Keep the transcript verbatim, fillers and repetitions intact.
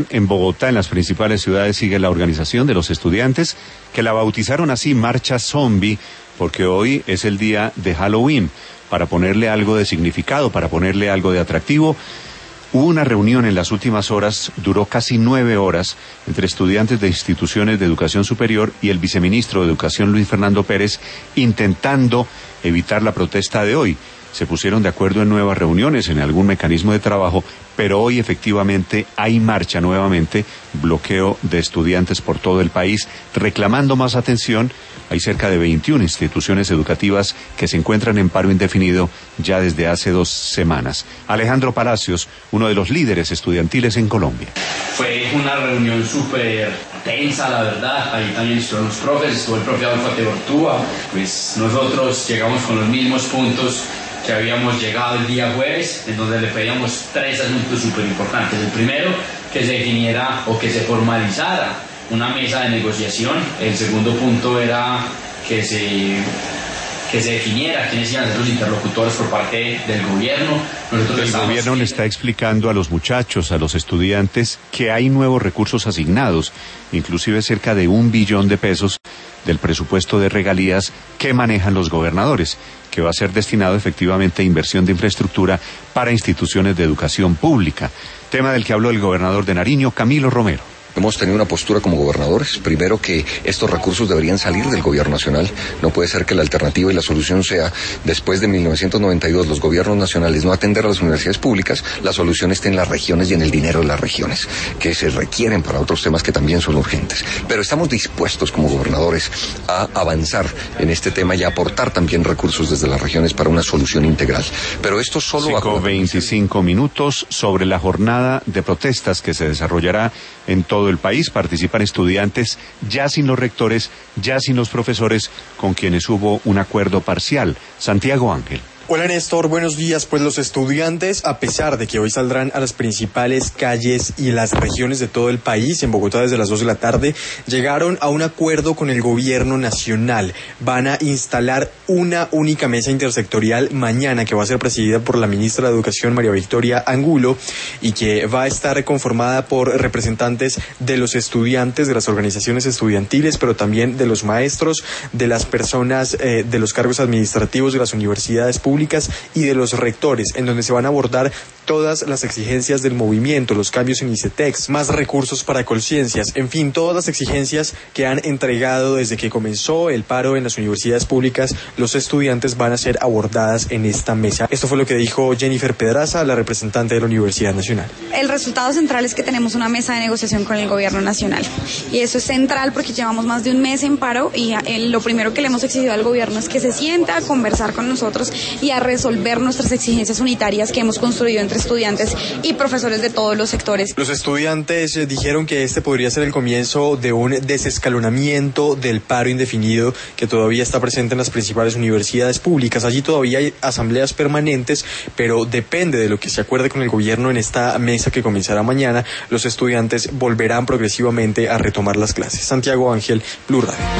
En Bogotá, en las principales ciudades, sigue la organización de los estudiantes, que la bautizaron así Marcha Zombie, porque hoy es el día de Halloween, para ponerle algo de significado, para ponerle algo de atractivo. Hubo una reunión en las últimas horas, duró casi nueve horas, entre estudiantes de instituciones de educación superior y el viceministro de Educación, Luis Fernando Pérez, intentando evitar la protesta de hoy. Se pusieron de acuerdo en nuevas reuniones, en algún mecanismo de trabajo, pero hoy efectivamente hay marcha nuevamente, bloqueo de estudiantes por todo el país, reclamando más atención. Hay cerca de veintiuna instituciones educativas que se encuentran en paro indefinido ya desde hace dos semanas. Alejandro Palacios, uno de los líderes estudiantiles en Colombia. Fue una reunión súper tensa, la verdad. Ahí también estuvieron los profes, estuvo el profe Adolfo Tebortúa. Pues nosotros llegamos con los mismos puntos que habíamos llegado el día jueves, en donde le pedíamos tres asuntos súper importantes. El primero, que se definiera o que se formalizara una mesa de negociación. El segundo punto era que se, que se definiera quiénes iban a ser los interlocutores por parte del gobierno. Nosotros el gobierno le está explicando a los muchachos, a los estudiantes, que hay nuevos recursos asignados, inclusive cerca de un billón de pesos del presupuesto de regalías que manejan los gobernadores, que va a ser destinado efectivamente a inversión de infraestructura para instituciones de educación pública. Tema del que habló el gobernador de Nariño, Camilo Romero. Hemos tenido una postura como gobernadores, primero que estos recursos deberían salir del gobierno nacional. No puede ser que la alternativa y la solución sea, después de mil novecientos noventa y dos, los gobiernos nacionales no atender a las universidades públicas, la solución está en las regiones y en el dinero de las regiones, que se requieren para otros temas que también son urgentes. Pero estamos dispuestos como gobernadores a avanzar en este tema y a aportar también recursos desde las regiones para una solución integral. Pero esto solo va a... cinco veinticinco minutos sobre la jornada de protestas que se desarrollará en todo el país. Participan estudiantes ya sin los rectores, ya sin los profesores, con quienes hubo un acuerdo parcial. Santiago Ángel. Hola Néstor, buenos días. Pues los estudiantes, a pesar de que hoy saldrán a las principales calles y las regiones de todo el país, en Bogotá desde las dos de la tarde, llegaron a un acuerdo con el gobierno nacional. Van a instalar una única mesa intersectorial mañana, que va a ser presidida por la ministra de Educación, María Victoria Angulo, y que va a estar conformada por representantes de los estudiantes, de las organizaciones estudiantiles, pero también de los maestros, de las personas eh, de los cargos administrativos de las universidades públicas y de los rectores, en donde se van a abordar todas las exigencias del movimiento, los cambios en ICETEX, más recursos para Colciencias, en fin, todas las exigencias que han entregado desde que comenzó el paro en las universidades públicas, los estudiantes van a ser abordadas en esta mesa. Esto fue lo que dijo Jennifer Pedraza, la representante de la Universidad Nacional. El resultado central es que tenemos una mesa de negociación con el gobierno nacional, y eso es central porque llevamos más de un mes en paro y el, lo primero que le hemos exigido al gobierno es que se sienta a conversar con nosotros y a resolver nuestras exigencias unitarias que hemos construido entre estudiantes y profesores de todos los sectores. Los estudiantes dijeron que este podría ser el comienzo de un desescalonamiento del paro indefinido que todavía está presente en las principales universidades públicas. Allí todavía hay asambleas permanentes, pero depende de lo que se acuerde con el gobierno en esta mesa que comenzará mañana. Los estudiantes volverán progresivamente a retomar las clases. Santiago Ángel, Blue Radio.